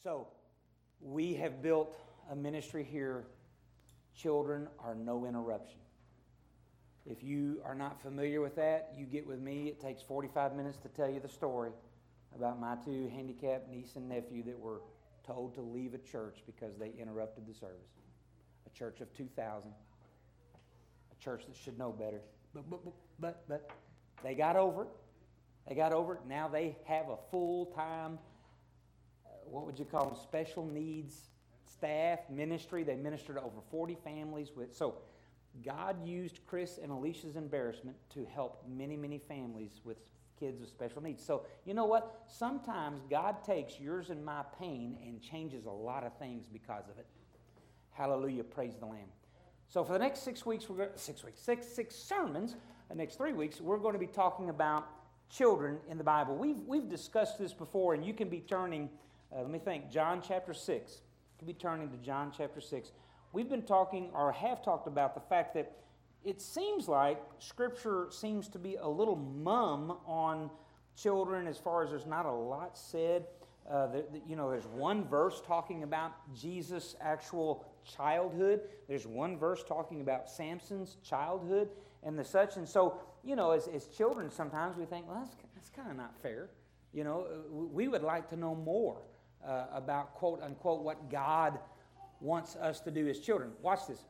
So, we have built a ministry here. Children are no interruption. If you are not familiar with that, you get with me. It takes 45 minutes to tell you the story about my two handicapped niece and nephew that were told to leave a church because they interrupted the service. A church of 2,000. A church that should know better. But they got over it. They got over it. Now they have a full-time, what would you call them, special needs staff, ministry. They minister to over 40 families. So God used Chris and Alicia's embarrassment to help many, many families with kids with special needs. So you know what? Sometimes God takes yours and my pain and changes a lot of things because of it. Hallelujah, praise the Lamb. So for the next 6 weeks, six sermons, the next 3 weeks, we're going to be talking about children in the Bible. We've discussed this before, and you can be turning, John chapter 6. You can be turning to John chapter 6. We've been talking, or have talked about the fact that it seems like Scripture seems to be a little mum on children as far as there's not a lot said. There's one verse talking about Jesus' actual childhood. There's one verse talking about Samson's childhood and the such. And so, as children, sometimes we think, well, that's kind of not fair. We would like to know more about, quote unquote, what God wants us to do as children. Watch this.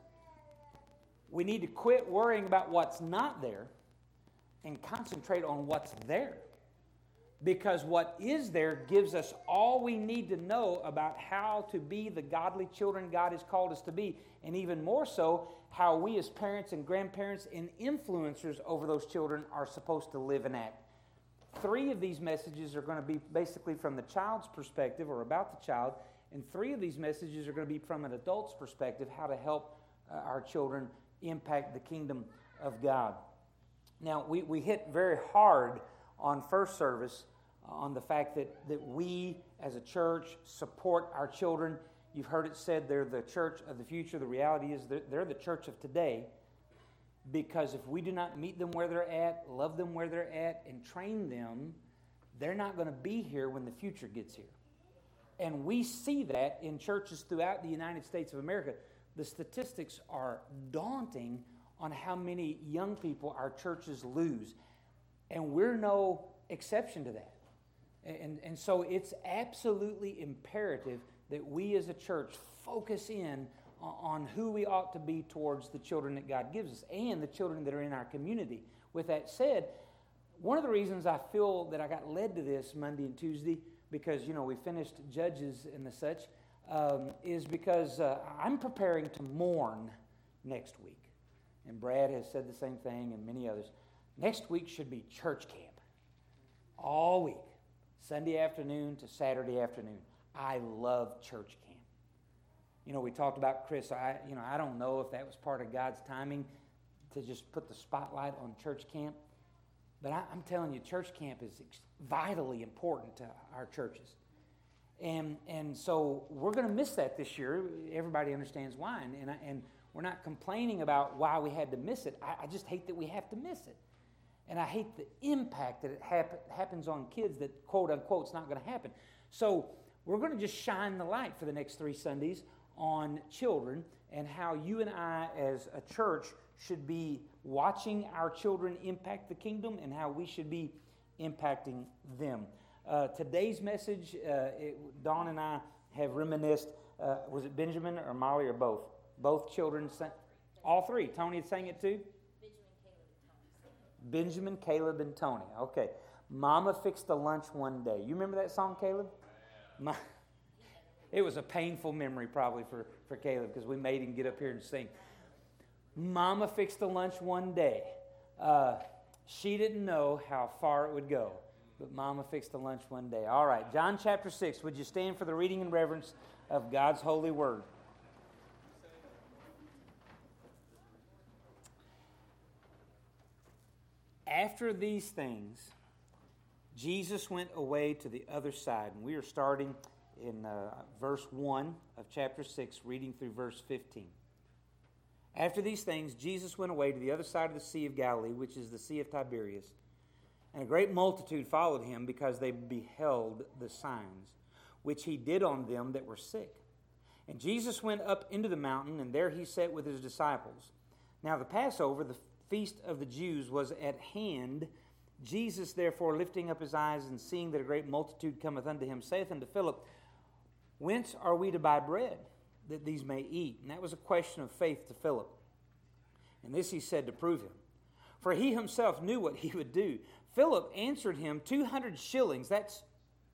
We need to quit worrying about what's not there and concentrate on what's there. Because what is there gives us all we need to know about how to be the godly children God has called us to be, and even more so, how we as parents and grandparents and influencers over those children are supposed to live and act. 3 of these messages are going to be basically from the child's perspective or about the child, and 3 of these messages are going to be from an adult's perspective, how to help our children impact the kingdom of God. Now, we hit very hard on first service on the fact that we as a church support our children. You've heard it said they're the church of the future. The reality is they're the church of today, because if we do not meet them where they're at, love them where they're at, and train them, they're not going to be here when the future gets here. And we see that in churches throughout the United States of America. The statistics are daunting on how many young people our churches lose. And we're no exception to that. And so it's absolutely imperative that we as a church focus in on who we ought to be towards the children that God gives us and the children that are in our community. With that said, one of the reasons I feel that I got led to this Monday and Tuesday, because, we finished Judges and the such, is because I'm preparing to mourn next week. And Brad has said the same thing, and many others. Next week should be church camp. All week. Sunday afternoon to Saturday afternoon. I love church camp. We talked about Chris. I don't know if that was part of God's timing to just put the spotlight on church camp. But I'm telling you, church camp is vitally important to our churches. And so we're going to miss that this year. Everybody understands why. And we're not complaining about why we had to miss it. I just hate that we have to miss it. And I hate the impact that it happens on kids that, quote unquote, it's not going to happen. So we're going to just shine the light for the next 3 Sundays on children and how you and I as a church should be watching our children impact the kingdom and how we should be impacting them. Today's message, Dawn and I have reminisced, was it Benjamin or Molly or both? Both children sang, all 3. Tony sang it too? Benjamin, Caleb, and Tony. Okay. Mama fixed the lunch one day. You remember that song, Caleb? It was a painful memory probably for Caleb, because we made him get up here and sing. Mama fixed the lunch one day. She didn't know how far it would go, but Mama fixed the lunch one day. All right, John chapter 6. Would you stand for the reading and reverence of God's holy word? After these things, Jesus went away to the other side. And we are starting in verse 1 of chapter 6, reading through verse 15. After these things, Jesus went away to the other side of the Sea of Galilee, which is the Sea of Tiberias. And a great multitude followed him because they beheld the signs, which he did on them that were sick. And Jesus went up into the mountain, and there he sat with his disciples. Now the Passover, the feast of the Jews, was at hand. Jesus therefore, lifting up his eyes, and seeing that a great multitude cometh unto him, saith unto Philip, Whence are we to buy bread, that these may eat? And that was a question of faith to Philip. And this he said to prove him, for he himself knew what he would do. Philip answered him, 200 shillings, that's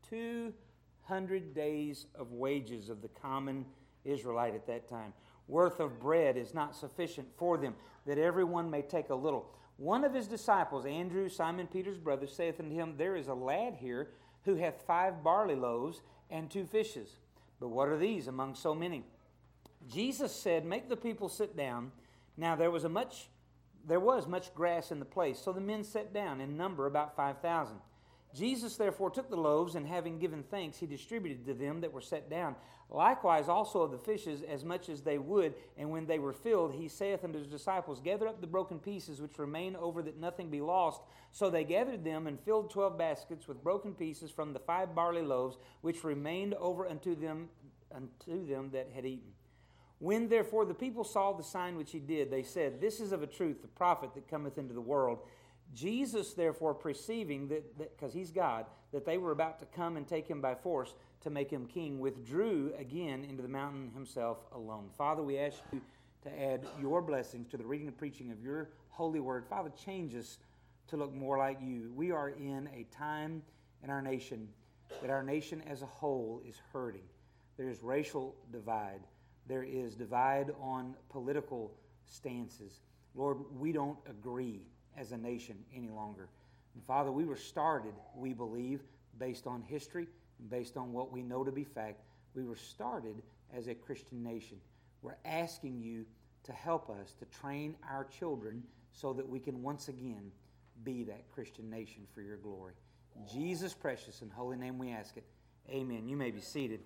200 days of wages of the common Israelite at that time, worth of bread is not sufficient for them, that everyone may take a little. One of his disciples, Andrew, Simon Peter's brother, saith unto him, There is a lad here who hath 5 barley loaves and 2 fishes. But what are these among so many? Jesus said, Make the people sit down. Now there was much grass in the place, so the men sat down, in number about 5,000. Jesus therefore took the loaves, and having given thanks, he distributed to them that were set down. Likewise also of the fishes, as much as they would. And when they were filled, he saith unto his disciples, Gather up the broken pieces which remain over, that nothing be lost. So they gathered them, and filled 12 baskets with broken pieces from the 5 barley loaves, which remained over unto them that had eaten. When therefore the people saw the sign which he did, they said, This is of a truth the prophet that cometh into the world. Jesus therefore, perceiving that because he's God, that they were about to come and take him by force to make him king, withdrew again into the mountain himself alone. Father, we ask you to add your blessings to the reading and preaching of your holy word. Father, change us to look more like you. We are in a time in our nation that our nation as a whole is hurting. There is racial divide. There is divide on political stances. Lord, we don't agree as a nation any longer. And Father, we were started, we believe, based on history, and based on what we know to be fact. We were started as a Christian nation. We're asking you to help us to train our children so that we can once again be that Christian nation for your glory. In Jesus' precious and holy name we ask it. Amen. You may be seated.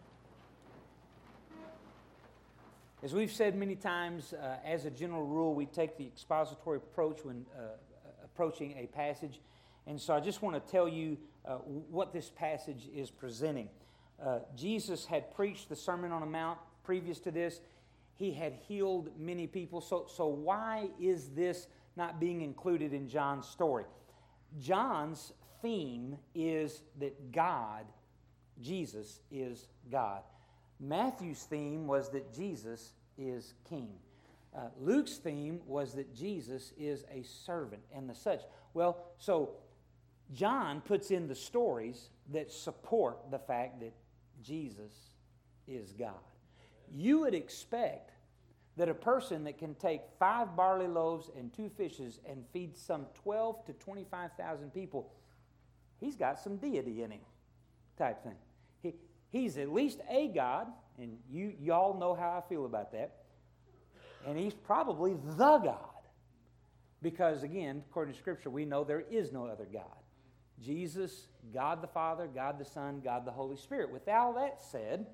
As we've said many times, as a general rule, we take the expository approach when approaching a passage. And so I just want to tell you what this passage is presenting. Jesus had preached the Sermon on the Mount previous to this. He had healed many people. So why is this not being included in John's story? John's theme is that God, Jesus, is God. Matthew's theme was that Jesus is king. Luke's theme was that Jesus is a servant and the such. Well, so John puts in the stories that support the fact that Jesus is God. You would expect that a person that can take 5 barley loaves and 2 fishes and feed some 12 to 25,000 people, he's got some deity in him type thing. He's at least a God, and y'all know how I feel about that. And he's probably the God. Because again, according to Scripture, we know there is no other God. Jesus, God the Father, God the Son, God the Holy Spirit. With all that said,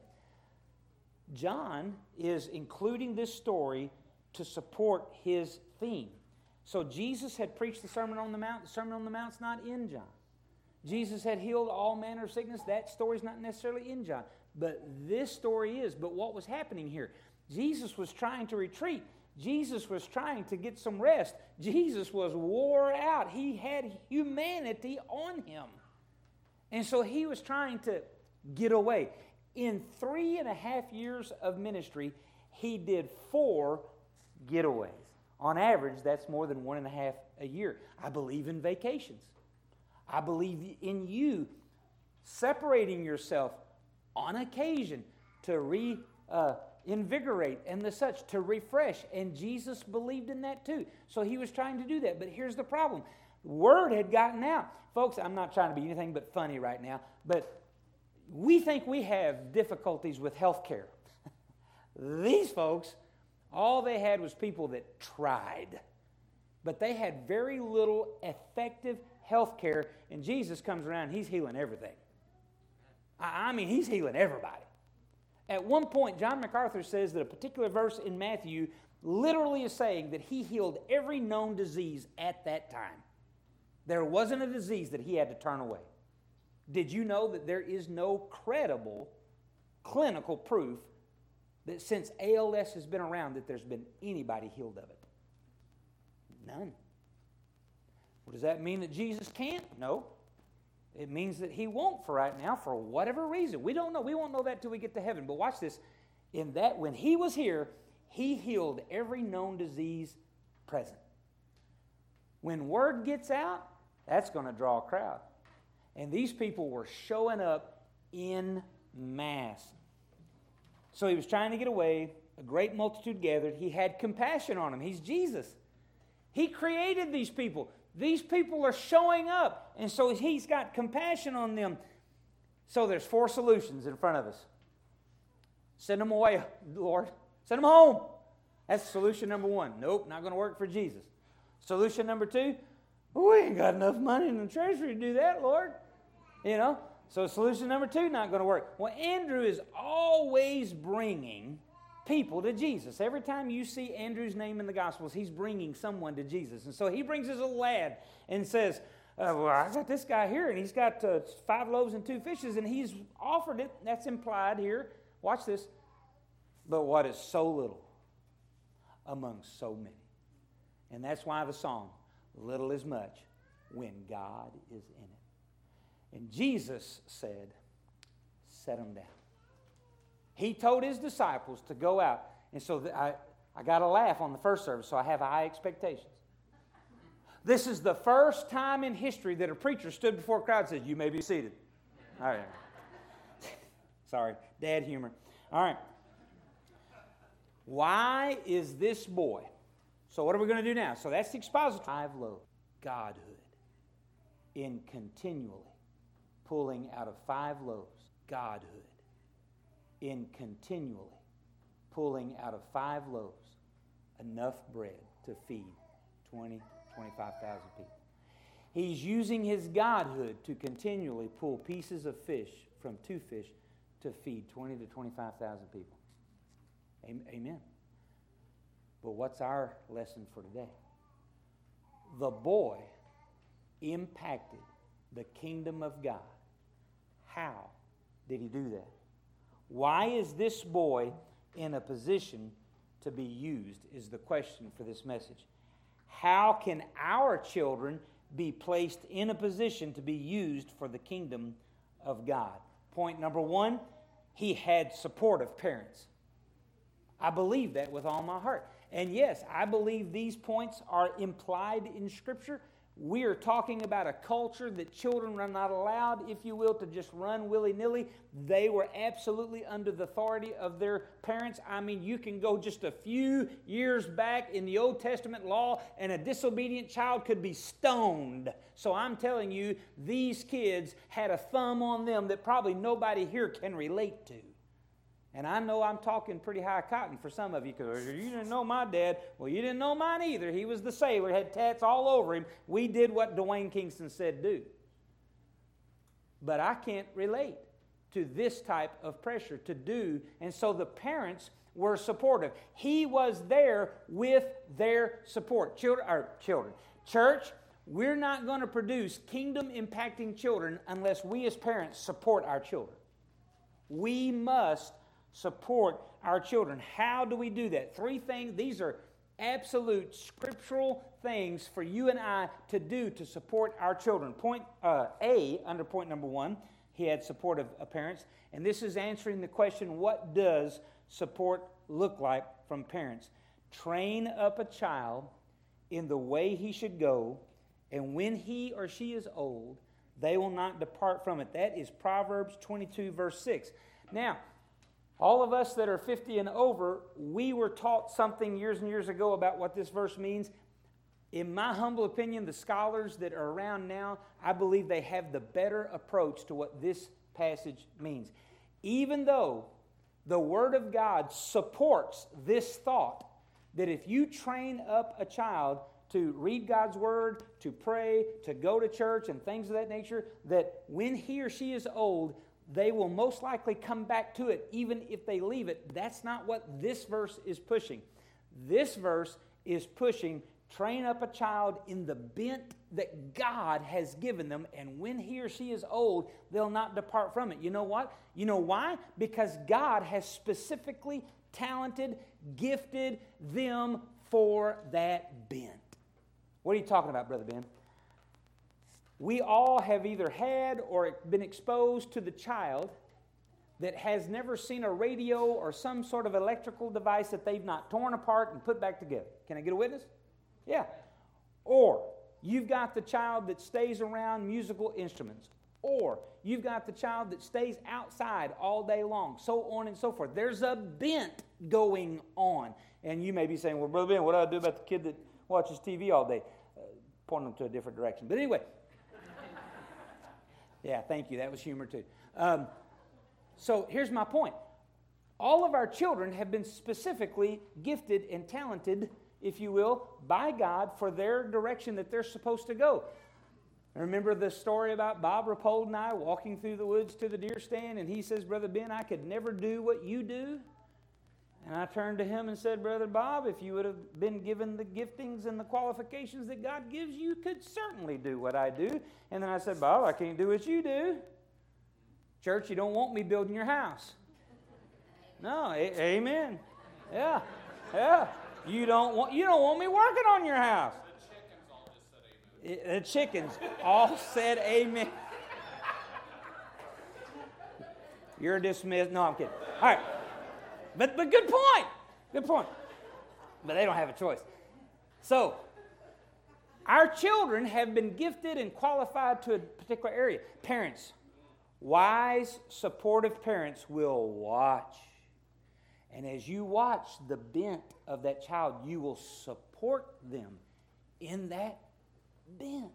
John is including this story to support his theme. So Jesus had preached the Sermon on the Mount. The Sermon on the Mount's not in John. Jesus had healed all manner of sickness. That story's not necessarily in John. But this story is. But what was happening here? Jesus was trying to retreat. Jesus was trying to get some rest. Jesus was wore out. He had humanity on him. And so he was trying to get away. In 3.5 years of ministry, he did 4 getaways. On average, that's more than 1.5 a year. I believe in vacations. I believe in you separating yourself on occasion to reinvigorate and the such, to refresh. And Jesus believed in that too. So he was trying to do that. But here's the problem. Word had gotten out. Folks, I'm not trying to be anything but funny right now, but we think we have difficulties with health care. These folks, all they had was people that tried. But they had very little effective health care, and Jesus comes around, he's healing everything. I mean, he's healing everybody. At one point, John MacArthur says that a particular verse in Matthew literally is saying that he healed every known disease at that time. There wasn't a disease that he had to turn away. Did you know that there is no credible clinical proof that since ALS has been around that there's been anybody healed of it? None. Well, does that mean that Jesus can't? No. It means that He won't for right now for whatever reason. We don't know. We won't know that till we get to heaven. But watch this. In that, when He was here, He healed every known disease present. When word gets out, that's going to draw a crowd. And these people were showing up in mass. So He was trying to get away. A great multitude gathered. He had compassion on them. He's Jesus. He created these people. These people are showing up. And so He's got compassion on them. So there's 4 solutions in front of us. Send them away, Lord. Send them home. That's solution number 1. Nope, not going to work for Jesus. Solution number 2, we ain't got enough money in the treasury to do that, Lord. You know, so solution number 2, not going to work. Well, Andrew is always bringing people to Jesus. Every time you see Andrew's name in the Gospels, he's bringing someone to Jesus. And so he brings his little lad and says, well, I got this guy here, and he's got 5 loaves and 2 fishes, and he's offered it. That's implied here. Watch this. But what is so little among so many? And that's why the song, little is much, when God is in it. And Jesus said, set them down. He told His disciples to go out. And so I got a laugh on the first service, so I have high expectations. This is the first time in history that a preacher stood before a crowd and said, you may be seated. All right. Sorry, dad humor. All right. Why is this boy? So what are we going to do now? So that's the expository. 5 loaves. Godhood in continually pulling out of 5 loaves. Godhood in continually pulling out of 5 loaves enough bread to feed 20, 25,000 people. He's using His Godhood to continually pull pieces of fish from 2 fish to feed 20 to 25,000 people. Amen. But what's our lesson for today? The boy impacted the kingdom of God. How did he do that? Why is this boy in a position to be used is the question for this message. How can our children be placed in a position to be used for the kingdom of God? Point number 1, he had supportive parents. I believe that with all my heart. And yes, I believe these points are implied in Scripture. We are talking about a culture that children are not allowed, if you will, to just run willy-nilly. They were absolutely under the authority of their parents. I mean, you can go just a few years back in the Old Testament law, and a disobedient child could be stoned. So I'm telling you, these kids had a thumb on them that probably nobody here can relate to. And I know I'm talking pretty high cotton for some of you, because you didn't know my dad. Well, you didn't know mine either. He was the sailor, had tats all over him. We did what Dwayne Kingston said do. But I can't relate to this type of pressure to do. And so the parents were supportive. He was there with their support. Children. Church, we're not going to produce kingdom-impacting children unless we as parents support our children. We must support our children. How do we do that? 3 things. These are absolute scriptural things for you and I to do to support our children. Point A, under point number 1, he had supportive parents. And this is answering the question, what does support look like from parents? Train up a child in the way he should go, and when he or she is old, they will not depart from it. That is Proverbs 22, verse 6. Now, all of us that are 50 and over, we were taught something years and years ago about what this verse means. In my humble opinion, the scholars that are around now, I believe they have the better approach to what this passage means. Even though the Word of God supports this thought that if you train up a child to read God's Word, to pray, to go to church, and things of that nature, that when he or she is old, they will most likely come back to it even if they leave it. That's not what this verse is pushing. This verse is pushing Train up a child in the bent that God has given them, and when he or she is old, they'll not depart from it. You know what? You know why? Because God has specifically talented, gifted them for that bent. What are you talking about, Brother Ben? We all have either had or been exposed to the child that has never seen a radio or some sort of electrical device that they've not torn apart and put back together. Can I get a witness? Yeah. Or you've got the child that stays around musical instruments. Or you've got the child that stays outside all day long, so on and so forth. There's a bent going on. And you may be saying, well, Brother Ben, what do I do about the kid that watches TV all day? Point them to a different direction. But anyway. Yeah, thank you. That was humor too. So here's my point. All of our children have been specifically gifted and talented, if you will, by God for their direction that they're supposed to go. Remember the story about Bob Rapold and I walking through the woods to the deer stand, and he says, Brother Ben, I could never do what you do. And I turned to him and said, Brother Bob, if you would have been given the giftings and the qualifications that God gives you, could certainly do what I do. And then I said, Bob, I can't do what you do. Church, you don't want me building your house. No, amen. Yeah, yeah. You don't want me working on your house. The chickens all said amen. You're dismissed. No, I'm kidding. All right. But good point. Good point. But they don't have a choice. So, our children have been gifted and qualified to a particular area. Parents, wise, supportive parents will watch. And as you watch the bent of that child, you will support them in that bent.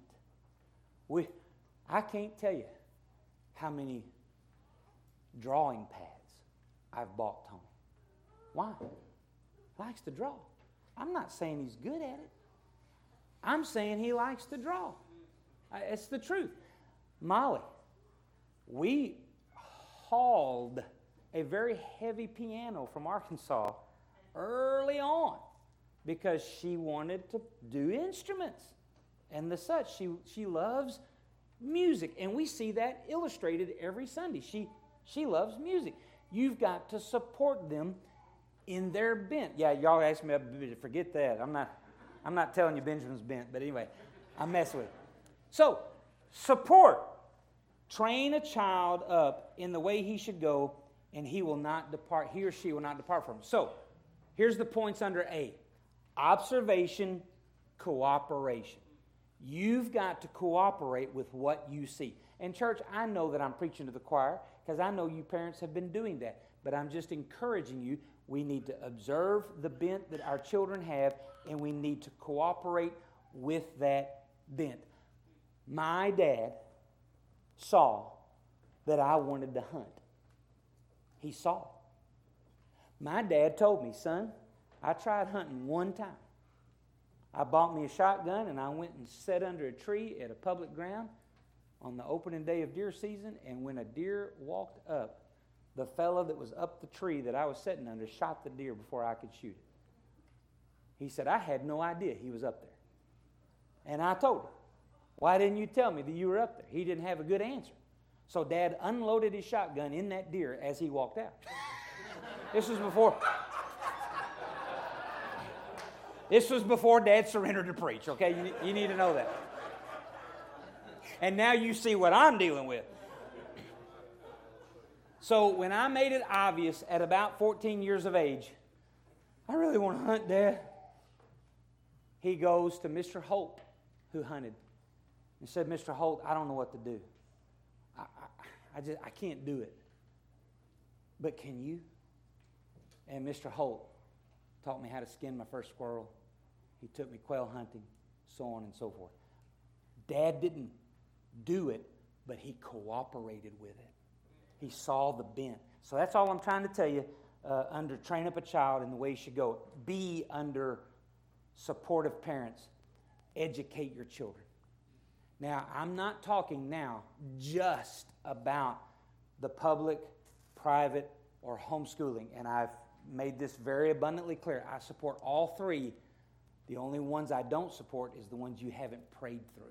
I can't tell you how many drawing pads I've bought Tony. Why? He likes to draw. I'm not saying he's good at it. I'm saying he likes to draw. It's the truth. Molly, we hauled a very heavy piano from Arkansas early on because she wanted to do instruments and the such. She loves music, and we see that illustrated every Sunday. She loves music. You've got to support them in their bent. Yeah, y'all asked me to forget that. I'm not telling you Benjamin's bent, but anyway, I'm messing with it. So, support. Train a child up in the way he should go, and he will not depart. He or she will not depart from him. So, here's the points under A. Observation, cooperation. You've got to cooperate with what you see. And church, I know that I'm preaching to the choir because I know you parents have been doing that. But I'm just encouraging you. We need to observe the bent that our children have, and we need to cooperate with that bent. My dad saw that I wanted to hunt. He saw. My dad told me, son, I tried hunting one time. I bought me a shotgun, and I went and sat under a tree at a public ground on the opening day of deer season, and when a deer walked up, the fellow that was up the tree that I was sitting under shot the deer before I could shoot it. He said, I had no idea he was up there. And I told him, why didn't you tell me that you were up there? He didn't have a good answer. So Dad unloaded his shotgun in that deer as he walked out. This was before Dad surrendered to preach, okay? You need to know that. And now you see what I'm dealing with. So when I made it obvious at about 14 years of age, I really want to hunt, Dad. He goes to Mr. Holt, who hunted, and said, Mr. Holt, I don't know what to do. I can't do it. But can you? And Mr. Holt taught me how to skin my first squirrel. He took me quail hunting, so on and so forth. Dad didn't do it, but he cooperated with it. He saw the bent. So that's all I'm trying to tell you under train up a child in the way you should go. Be under supportive parents. Educate your children. Now, I'm not talking now just about the public, private, or homeschooling. And I've made this very abundantly clear. I support all three The only ones I don't support is the ones you haven't prayed through.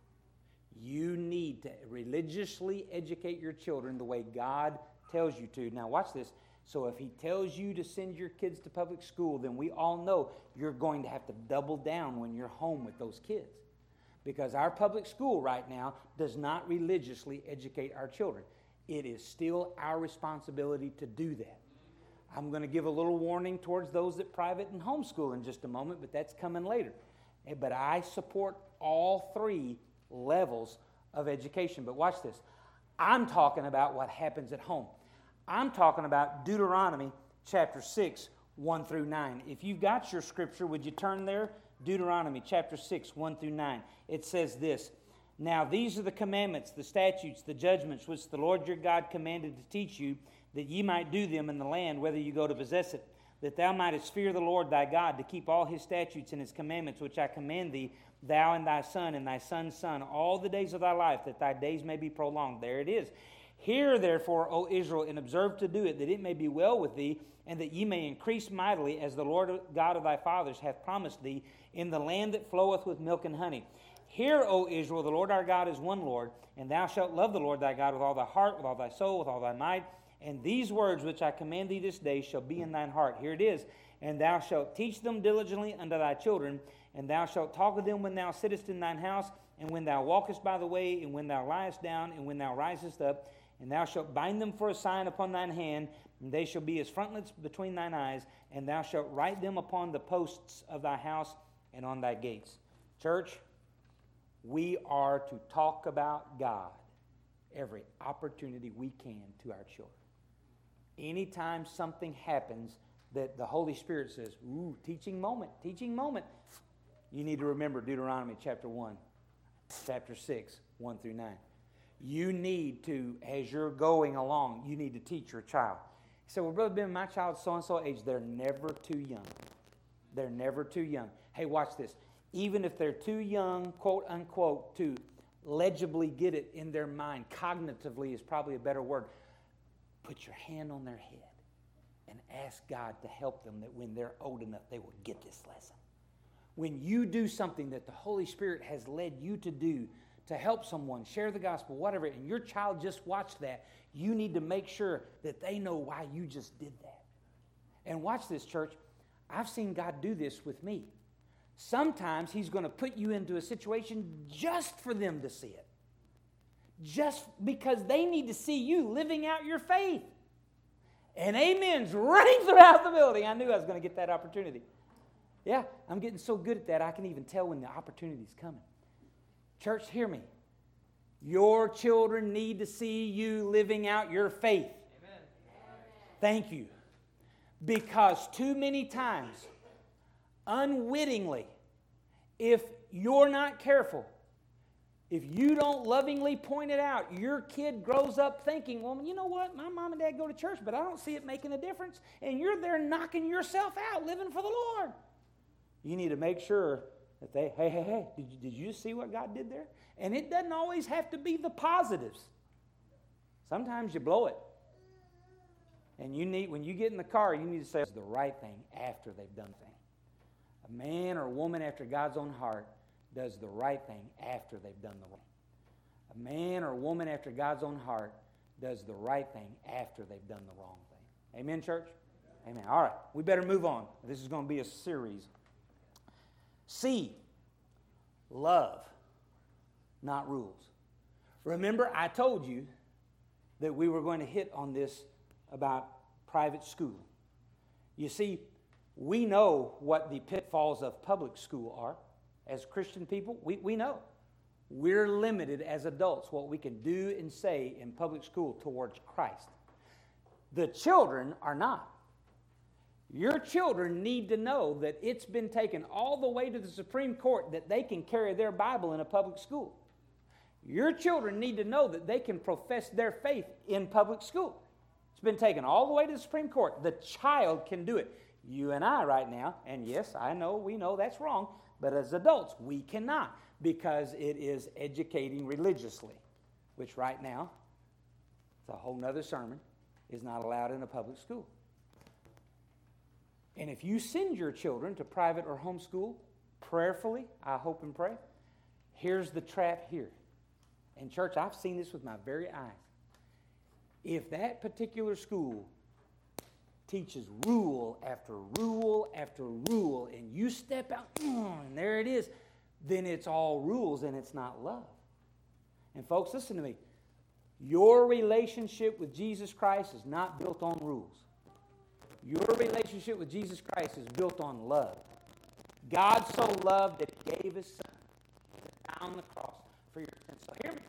You need to religiously educate your children the way God tells you to. Now watch this. So if He tells you to send your kids to public school, then we all know you're going to have to double down when you're home with those kids. Because our public school right now does not religiously educate our children. It is still our responsibility to do that. I'm going to give a little warning towards those that private and homeschool in just a moment, but that's coming later. But I support all three levels of education. But watch this. I'm talking about what happens at home. I'm talking about Deuteronomy chapter 6, 1 through 9. If you've got your scripture, would you turn there? Deuteronomy chapter 6, 1 through 9. It says this, "Now these are the commandments, the statutes, the judgments, which the Lord your God commanded to teach you, that ye might do them in the land, whether you go to possess it, that thou mightest fear the Lord thy God, to keep all His statutes and His commandments, which I command thee, thou and thy son's son, all the days of thy life, that thy days may be prolonged." There it is. "Hear therefore, O Israel, and observe to do it, that it may be well with thee, and that ye may increase mightily, as the Lord God of thy fathers hath promised thee, in the land that floweth with milk and honey. Hear, O Israel, the Lord our God is one Lord, and thou shalt love the Lord thy God with all thy heart, with all thy soul, with all thy might. And these words which I command thee this day shall be in thine heart." Here it is. "And thou shalt teach them diligently unto thy children, and thou shalt talk of them when thou sittest in thine house, and when thou walkest by the way, and when thou liest down, and when thou risest up. And thou shalt bind them for a sign upon thine hand, and they shall be as frontlets between thine eyes, and thou shalt write them upon the posts of thy house and on thy gates." Church, we are to talk about God every opportunity we can to our children. Anytime something happens that the Holy Spirit says, "Ooh, teaching moment," you need to remember Deuteronomy chapter 1, chapter 6, 1 through 9. You need to, as you're going along, you need to teach your child. So, "Well, Brother Ben, my child's so-and-so age." They're never too young. They're never too young. Hey, watch this. Even if they're too young, quote unquote, to legibly get it in their mind, cognitively is probably a better word, put your hand on their head and ask God to help them, that when they're old enough, they will get this lesson. When you do something that the Holy Spirit has led you to do, to help someone, share the gospel, whatever, and your child just watched that, you need to make sure that they know why you just did that. And watch this, church. I've seen God do this with me. Sometimes He's going to put you into a situation just for them to see it. Just because they need to see you living out your faith. And amens running throughout the building. I knew I was going to get that opportunity. Yeah, I'm getting so good at that, I can even tell when the opportunity's coming. Church, hear me. Your children need to see you living out your faith. Amen. Thank you. Because too many times, unwittingly, if you're not careful, if you don't lovingly point it out, your kid grows up thinking, "Well, you know what? My mom and dad go to church, but I don't see it making a difference." And you're there knocking yourself out, living for the Lord. You need to make sure that they, hey, did you see what God did there? And it doesn't always have to be the positives. Sometimes you blow it. And when you get in the car, you need to say the right thing after they've done the thing. A man or a woman after God's own heart does the right thing after they've done the wrong. A man or a woman after God's own heart does the right thing after they've done the wrong thing. Amen, church? Amen. All right, we better move on. This is going to be a series. C, love, not rules. Remember, I told you that we were going to hit on this about private school. You see, we know what the pitfalls of public school are. As Christian people, we know. We're limited as adults what we can do and say in public school towards Christ. The children are not. Your children need to know that it's been taken all the way to the Supreme Court that they can carry their Bible in a public school. Your children need to know that they can profess their faith in public school. It's been taken all the way to the Supreme Court. The child can do it. You and I right now, and yes, I know, we know that's wrong, but as adults, we cannot, because it is educating religiously, which right now, it's a whole nother sermon, is not allowed in a public school. And if you send your children to private or homeschool, prayerfully, I hope and pray, here's the trap here. And church, I've seen this with my very eyes. If that particular school teaches rule after rule after rule, and you step out, and there it is, then it's all rules and it's not love. And folks, listen to me. Your relationship with Jesus Christ is not built on rules. Your relationship with Jesus Christ is built on love. God so loved that He gave His Son to die on the cross for your sins. So hear me.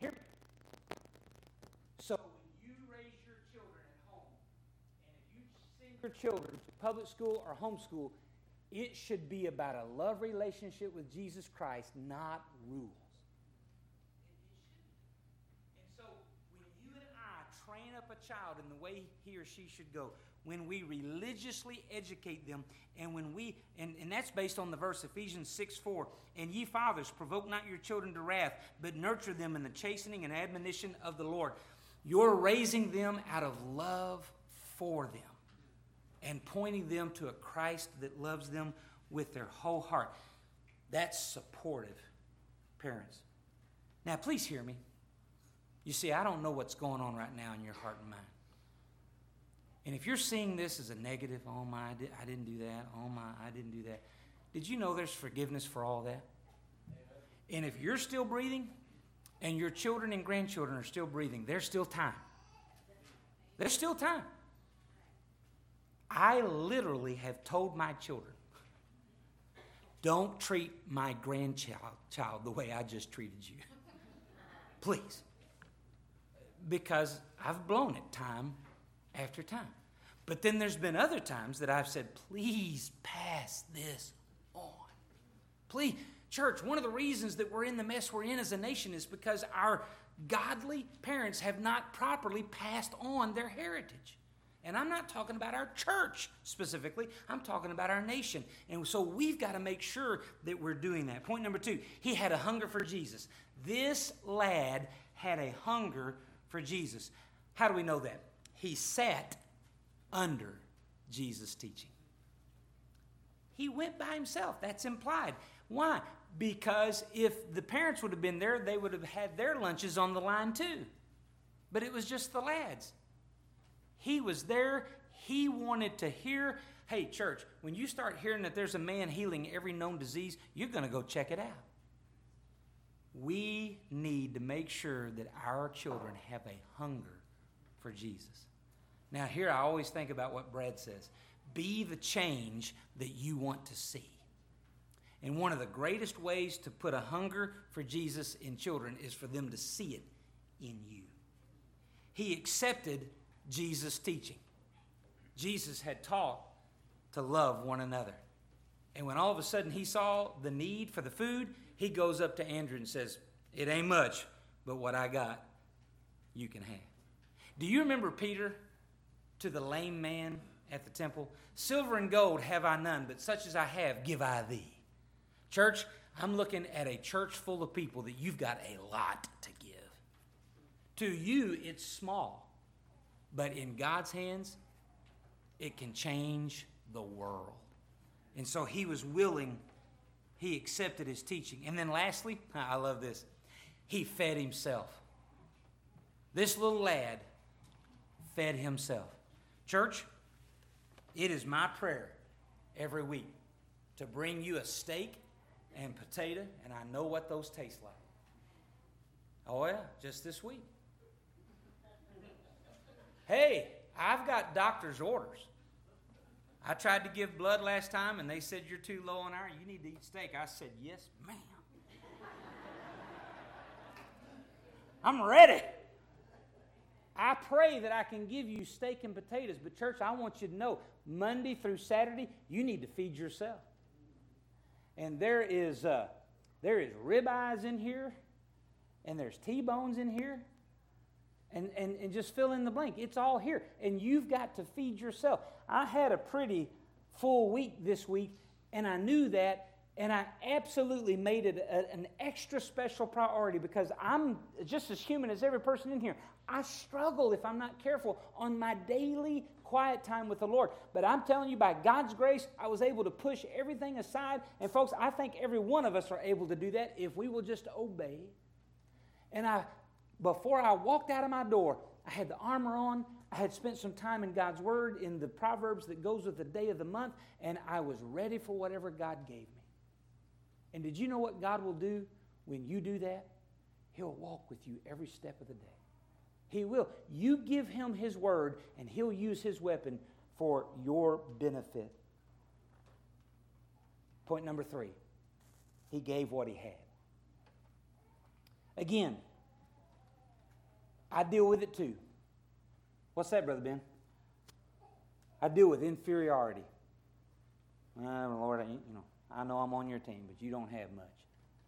So when you raise your children at home, and if you send your children to public school or homeschool, it should be about a love relationship with Jesus Christ, not rules. And so when you and I train up a child in the way he or she should go, when we religiously educate them, and when we, and that's based on the verse Ephesians 6:4, and ye fathers, provoke not your children to wrath, but nurture them in the chastening and admonition of the Lord. You're raising them out of love for them and pointing them to a Christ that loves them with their whole heart. That's supportive, parents. Now, please hear me. You see, I don't know what's going on right now in your heart and mind. And if you're seeing this as a negative, oh my, I didn't do that, oh my, I didn't do that. Did you know there's forgiveness for all that? And if you're still breathing, and your children and grandchildren are still breathing, there's still time. There's still time. I literally have told my children, don't treat my grandchild the way I just treated you. Please. Because I've blown it time after time. But then there's been other times that I've said, please pass this on. Please. Church, one of the reasons that we're in the mess we're in as a nation is because our godly parents have not properly passed on their heritage. And I'm not talking about our church specifically. I'm talking about our nation. And so we've got to make sure that we're doing that. Point number 2, he had a hunger for Jesus. This lad had a hunger for Jesus. How do we know that? He sat under Jesus' teaching. He went by himself. That's implied. Why? Because if the parents would have been there, they would have had their lunches on the line too. But it was just the lads. He was there. He wanted to hear. Hey, church, when you start hearing that there's a man healing every known disease, you're going to go check it out. We need to make sure that our children have a hunger for Jesus. Now, here I always think about what Brad says. Be the change that you want to see. And one of the greatest ways to put a hunger for Jesus in children is for them to see it in you. He accepted Jesus' teaching. Jesus had taught to love one another. And when all of a sudden he saw the need for the food, he goes up to Andrew and says, it ain't much, but what I got, you can have. Do you remember Peter to the lame man at the temple? Silver and gold have I none, but such as I have give I thee. Church, I'm looking at a church full of people that you've got a lot to give. To you, it's small. But in God's hands, it can change the world. And so he was willing. He accepted his teaching. And then lastly, I love this. He fed himself. This little lad fed himself. Church, it is my prayer every week to bring you a steak and potato, and I know what those taste like. Oh yeah, just this week. Hey, I've got doctor's orders. I tried to give blood last time, and they said you're too low on iron. You need to eat steak. I said, yes, ma'am. I'm ready. I pray that I can give you steak and potatoes, but church, I want you to know, Monday through Saturday, you need to feed yourself. And there is ribeyes in here, and there's T-bones in here, and just fill in the blank. It's all here, and you've got to feed yourself. I had a pretty full week this week, and I knew that, and I absolutely made it an extra special priority because I'm just as human as every person in here. I struggle, if I'm not careful, on my daily quiet time with the Lord. But I'm telling you, by God's grace, I was able to push everything aside. And folks, I think every one of us are able to do that if we will just obey. And before I walked out of my door, I had the armor on. I had spent some time in God's Word, in the Proverbs that goes with the day of the month, and I was ready for whatever God gave me. And did you know what God will do when you do that? He'll walk with you every step of the day. He will. You give Him His Word, and He'll use His weapon for your benefit. Point number 3. He gave what He had. Again, I deal with it too. What's that, Brother Ben? I deal with inferiority. Lord, I know I'm on your team, but you don't have much.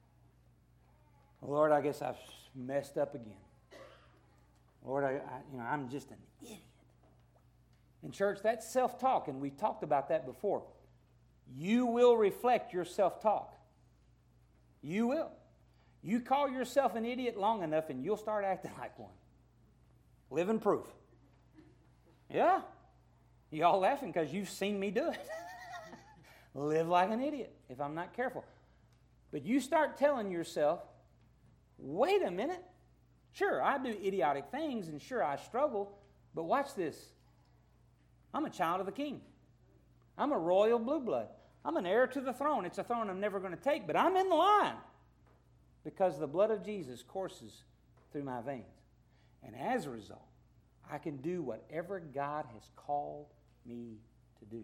Lord, I guess I've messed up again. Lord, I'm just an idiot. In church, that's self-talk, and we talked about that before. You will reflect your self-talk. You will. You call yourself an idiot long enough, and you'll start acting like one. Living proof. Yeah. Y'all laughing because you've seen me do it. Live like an idiot if I'm not careful. But you start telling yourself, wait a minute. Sure, I do idiotic things, and sure, I struggle, but watch this. I'm a child of the King. I'm a royal blue blood. I'm an heir to the throne. It's a throne I'm never going to take, but I'm in the line because the blood of Jesus courses through my veins. And as a result, I can do whatever God has called me to do.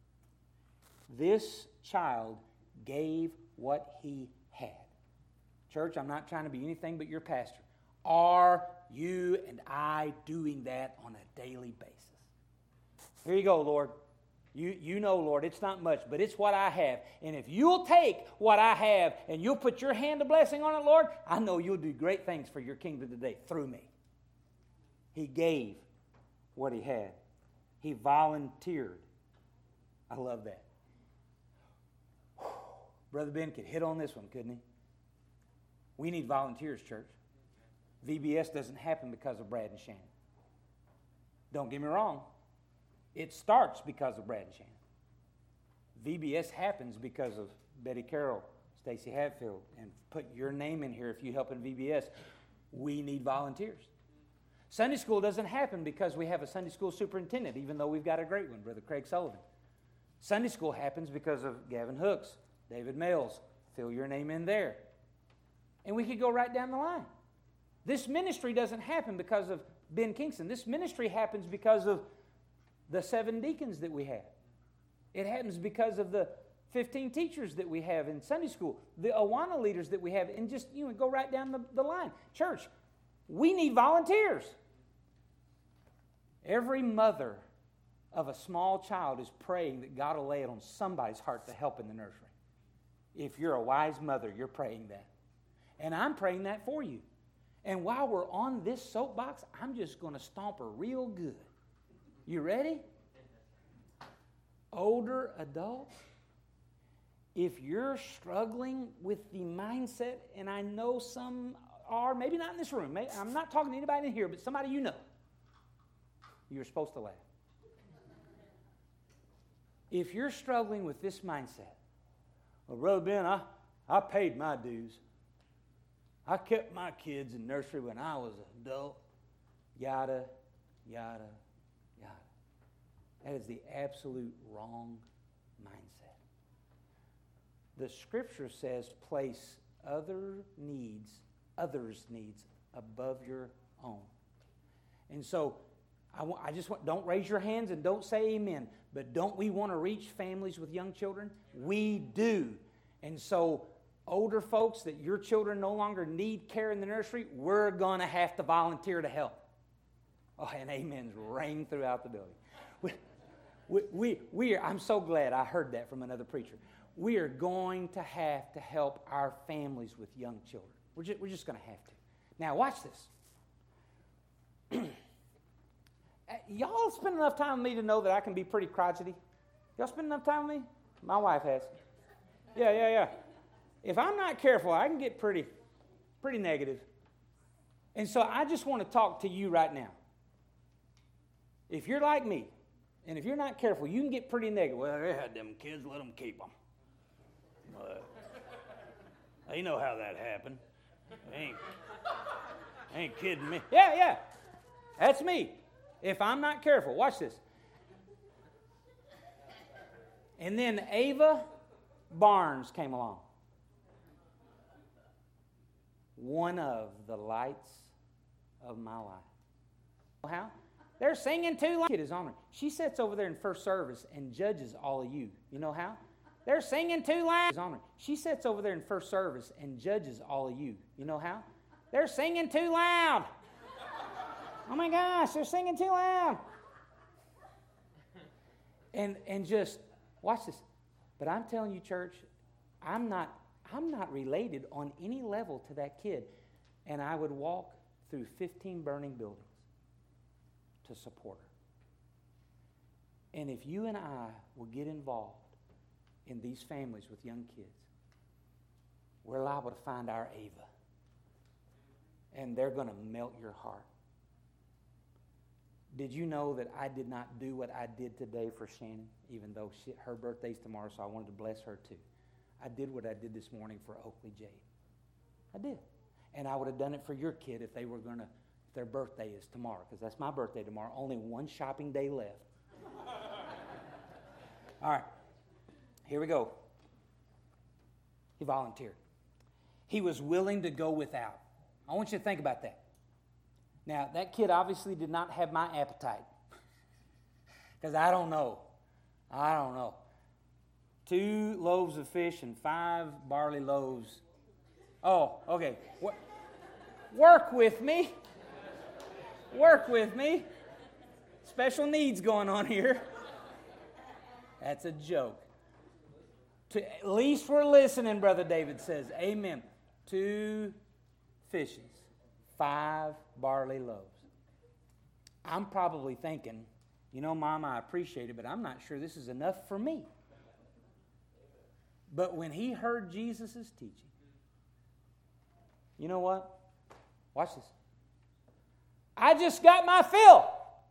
This child gave what he had. Church, I'm not trying to be anything but your pastor. Are you and I doing that on a daily basis? Here you go, Lord. You know, Lord, it's not much, but it's what I have. And if you'll take what I have and you'll put your hand of blessing on it, Lord, I know you'll do great things for your kingdom today through me. He gave what he had. He volunteered. I love that. Brother Ben could hit on this one, couldn't he? We need volunteers, church. VBS doesn't happen because of Brad and Shannon. Don't get me wrong. It starts because of Brad and Shannon. VBS happens because of Betty Carroll, Stacy Hatfield, and put your name in here if you help in VBS. We need volunteers. Sunday school doesn't happen because we have a Sunday school superintendent, even though we've got a great one, Brother Craig Sullivan. Sunday school happens because of Gavin Hooks, David Males. Fill your name in there. And we could go right down the line. This ministry doesn't happen because of Ben Kingston. This ministry happens because of the 7 deacons that we have. It happens because of the 15 teachers that we have in Sunday school, the Awana leaders that we have, and just go right down the line. Church, we need volunteers. Every mother of a small child is praying that God will lay it on somebody's heart to help in the nursery. If you're a wise mother, you're praying that. And I'm praying that for you. And while we're on this soapbox, I'm just going to stomp her real good. You ready? Older adults, if you're struggling with the mindset, and I know some are, maybe not in this room, I'm not talking to anybody in here, but somebody you know, you're supposed to laugh. If you're struggling with this mindset, well, Brother Ben, I paid my dues. I kept my kids in nursery when I was an adult. Yada, yada, yada. That is the absolute wrong mindset. The Scripture says place others' needs above your own. And so I just want, don't raise your hands and don't say amen, but don't we want to reach families with young children? We do. And so older folks that your children no longer need care in the nursery, we're going to have to volunteer to help. Oh, and amens ring throughout the building. We are, I'm so glad I heard that from another preacher. We are going to have to help our families with young children. We're just going to have to. Now, watch this. Y'all spend enough time with me to know that I can be pretty crotchety? Y'all spend enough time with me? My wife has. Yeah. If I'm not careful, I can get pretty negative. And so I just want to talk to you right now. If you're like me, And if you're not careful, you can get pretty negative. Well, they had them kids, let them keep them. They know how that happened. Ain't kidding me. Yeah. That's me. If I'm not careful, watch this. And then Ava Barnes came along. One of the lights of my life. How? They're singing too loud. Kid is on her. She sits over there in first service and judges all of you. You know how? They're singing too loud. On her. She sits over there in first service and judges all of you. You know how? They're singing too loud. Oh my gosh, they're singing too loud. And just watch this. But I'm telling you, church, I'm not related on any level to that kid. And I would walk through 15 burning buildings to support her. And if you and I will get involved in these families with young kids, we're liable to find our Ava. And they're going to melt your heart. Did you know that I did not do what I did today for Shannon, even though her birthday's tomorrow, so I wanted to bless her too. I did what I did this morning for Oakley Jade. I did. And I would have done it for your kid if their birthday is tomorrow, because that's my birthday tomorrow. Only one shopping day left. All right. Here we go. He volunteered. He was willing to go without. I want you to think about that. Now, that kid obviously did not have my appetite. Because I don't know. 2 loaves of fish and 5 barley loaves. Oh, okay. Work with me. Work with me. Special needs going on here. That's a joke. At least we're listening, Brother David says. Amen. 2 fishes, 5 barley loaves. I'm probably thinking, Mom, I appreciate it, but I'm not sure this is enough for me. But when he heard Jesus' teaching, you know what? Watch this. I just got my fill.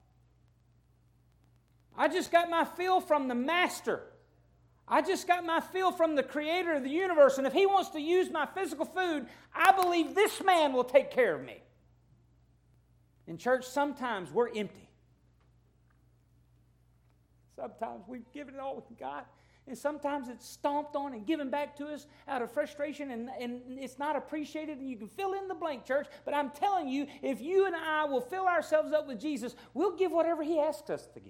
I just got my fill from the Master. I just got my fill from the Creator of the universe. And if He wants to use my physical food, I believe this man will take care of me. In church, sometimes we're empty. Sometimes we've given it all we got. And sometimes it's stomped on and given back to us out of frustration, and it's not appreciated, and you can fill in the blank, church. But I'm telling you, if you and I will fill ourselves up with Jesus, we'll give whatever He asks us to give.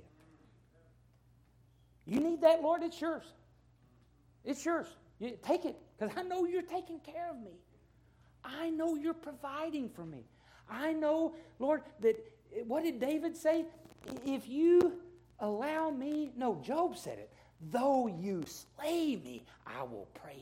You need that, Lord? It's yours. It's yours. Take it, because I know you're taking care of me. I know you're providing for me. I know, Lord, that, what did David say? If you allow me, no, Job said it. Though you slay me, I will praise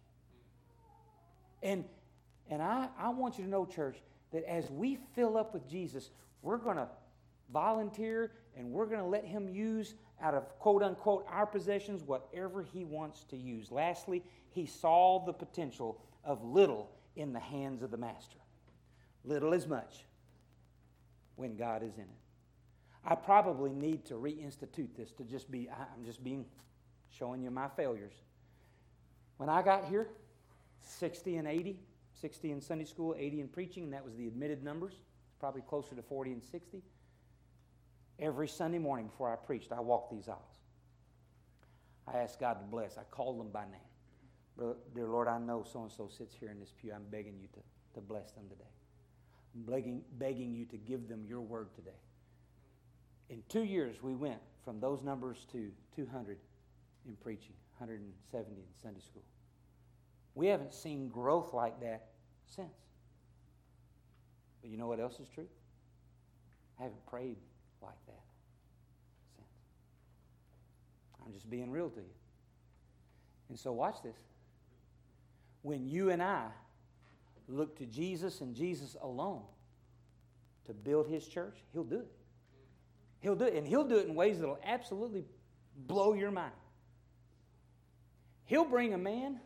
you. And I want you to know, church, that as we fill up with Jesus, we're going to volunteer and we're going to let Him use out of quote unquote our possessions whatever He wants to use. Lastly, He saw the potential of little in the hands of the Master. Little is much when God is in it. I probably need to reinstitute this to just be, showing you my failures. When I got here, 60 and 80, 60 in Sunday school, 80 in preaching, and that was the admitted numbers, probably closer to 40 and 60. Every Sunday morning before I preached, I walked these aisles. I asked God to bless. I called them by name. Dear Lord, I know so-and-so sits here in this pew. I'm begging you to bless them today. I'm begging you to give them your word today. In 2 years, we went from those numbers to 200 in preaching, 170 in Sunday school. We haven't seen growth like that since. But you know what else is true? I haven't prayed like that since. I'm just being real to you. And so watch this. When you and I look to Jesus and Jesus alone to build His church, He'll do it. He'll do it, and He'll do it in ways that will absolutely blow your mind. He'll bring a man.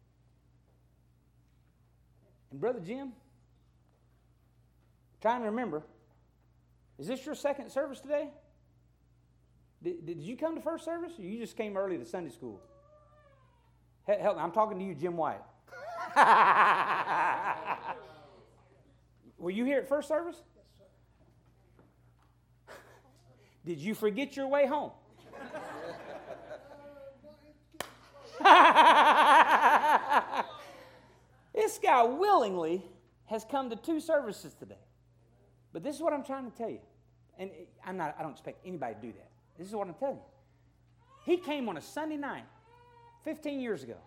And Brother Jim, trying to remember, is this your second service today? Did you come to first service, or you just came early to Sunday school? Help me, I'm talking to you, Jim White. Were you here at first service? Did you forget your way home? This guy willingly has come to 2 services today. But this is what I'm trying to tell you. And I don't expect anybody to do that. This is what I'm telling you. He came on a Sunday night 15 years ago.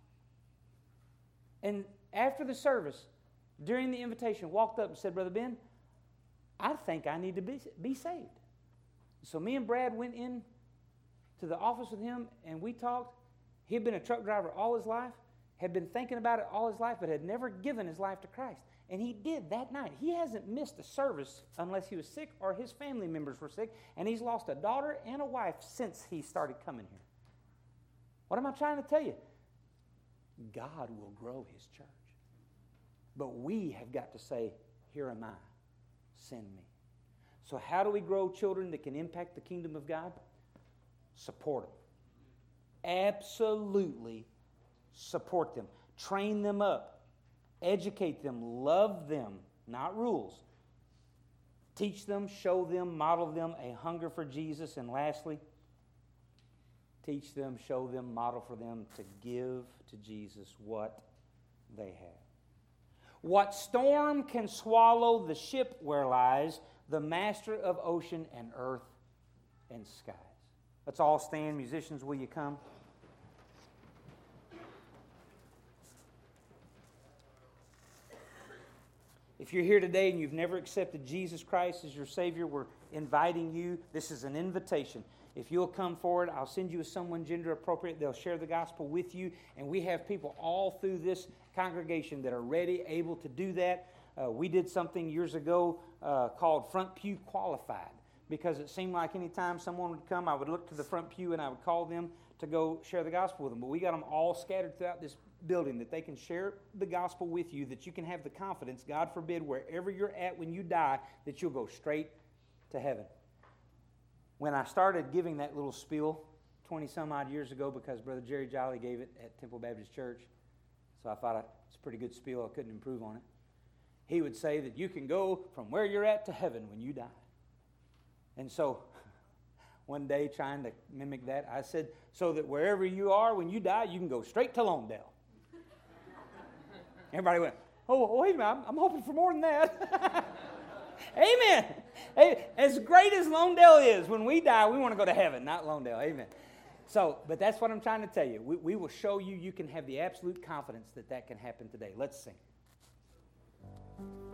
And after the service, during the invitation, walked up and said, Brother Ben, I think I need to be saved. So me and Brad went in to the office with him, and we talked. He had been a truck driver all his life, had been thinking about it all his life, but had never given his life to Christ. And he did that night. He hasn't missed a service unless he was sick or his family members were sick, and he's lost a daughter and a wife since he started coming here. What am I trying to tell you? God will grow his church. But we have got to say, here am I, send me. So how do we grow children that can impact the kingdom of God? Support them. Absolutely support them. Train them up. Educate them. Love them. Not rules. Teach them, show them, model them a hunger for Jesus. And lastly, teach them, show them, model for them to give to Jesus what they have. What storm can swallow the ship where lies the master of ocean and earth and skies? Let's all stand. Musicians, will you come? If you're here today and you've never accepted Jesus Christ as your Savior, we're inviting you. This is an invitation. If you'll come forward, I'll send you with someone gender appropriate. They'll share the gospel with you. And we have people all through this congregation that are ready, able to do that. We did something years ago called Front Pew Qualified, because it seemed like any time someone would come, I would look to the front pew and I would call them to go share the gospel with them. But we got them all scattered throughout this building that they can share the gospel with you, that you can have the confidence, God forbid, wherever you're at when you die, that you'll go straight to heaven. When I started giving that little spiel 20-some-odd years ago, because Brother Jerry Jolly gave it at Temple Baptist Church, so I thought it's a pretty good spiel, I couldn't improve on it. He would say that you can go from where you're at to heaven when you die. And so one day, trying to mimic that, I said, so that wherever you are when you die, you can go straight to Lonedale. Everybody went, oh, wait a minute, I'm hoping for more than that. Amen. Hey, as great as Lonedale is, when we die, we want to go to heaven, not Lonedale. Amen. So, but that's what I'm trying to tell you. We will show you can have the absolute confidence that can happen today. Let's sing.